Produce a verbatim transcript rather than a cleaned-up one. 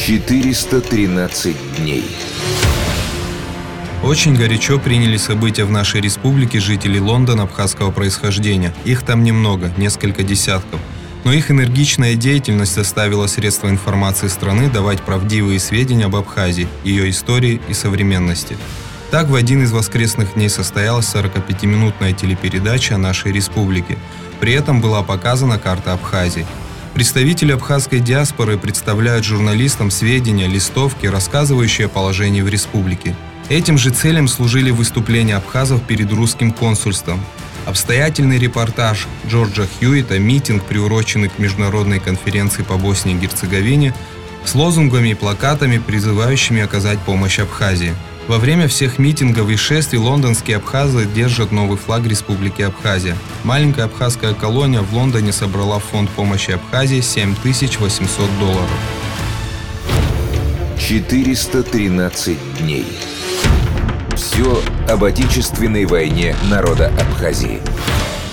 четыреста тринадцать дней. Очень горячо приняли события в нашей республике жители Лондона абхазского происхождения. Их там немного, несколько десятков. Но их энергичная деятельность заставила средства информации страны давать правдивые сведения об Абхазии, ее истории и современности. Так, в один из воскресных дней состоялась сорокапятиминутная телепередача о нашей республике. При этом была показана карта Абхазии. Представители абхазской диаспоры представляют журналистам сведения, листовки, рассказывающие о положении в республике. Этим же целям служили выступления абхазов перед русским консульством. Обстоятельный репортаж Джорджа Хьюита, митинг, приуроченный к международной конференции по Боснии и Герцеговине, с лозунгами и плакатами, призывающими оказать помощь Абхазии. Во время всех митингов и шествий лондонские абхазы держат новый флаг Республики Абхазия. Маленькая абхазская колония в Лондоне собрала в фонд помощи Абхазии семь тысяч восемьсот долларов. четыреста тринадцать дней. Все об отечественной войне народа Абхазии.